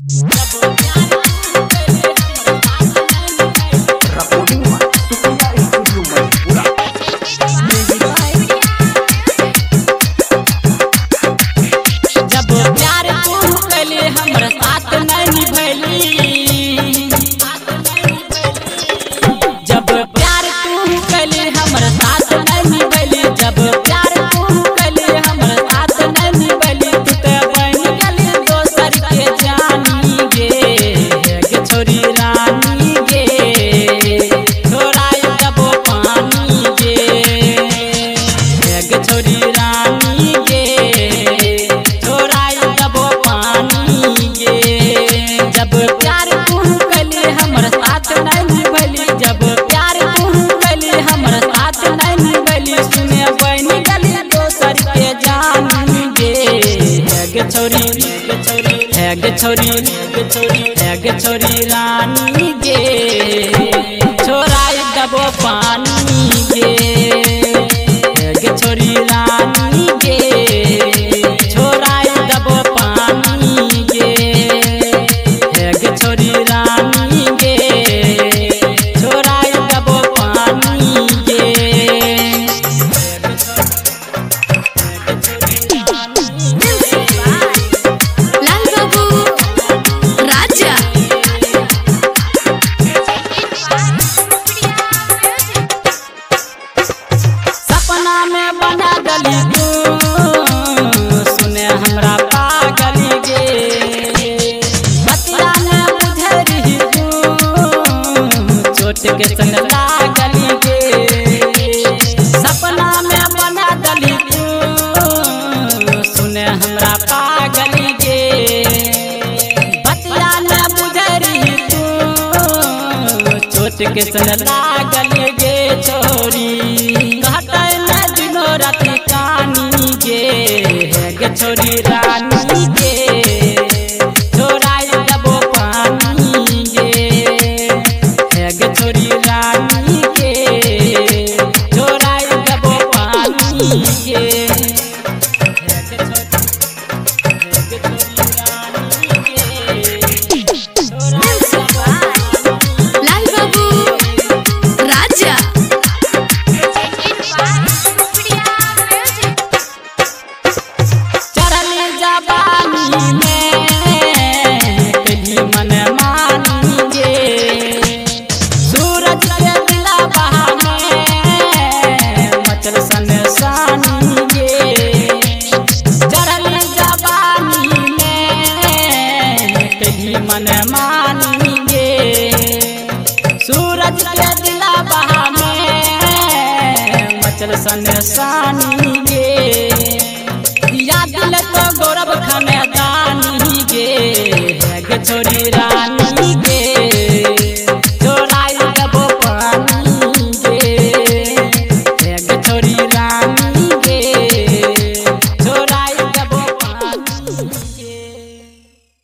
छोरी रानी गे छोराई दबो पानी गे छोरी रानी गे छोराई दबो पानी गे छोरी रानी गे छोराई दबो पानी सुने हमरा पागल गे बतिया में बुझरी चोट के संग लागल गे सपना में बना दली सुने हमरा पागल गे बतिया में बुझरी चोट के संग लागल गे छोरी राती कानी गे छोरी रानी गे छोराई दबो पानी गे छोरी रानी गे छोराई दबो पानी मन मानी गे सूरज के दिला बहाने मचल सन सानी गे याद दिल तो गौरव खाने दा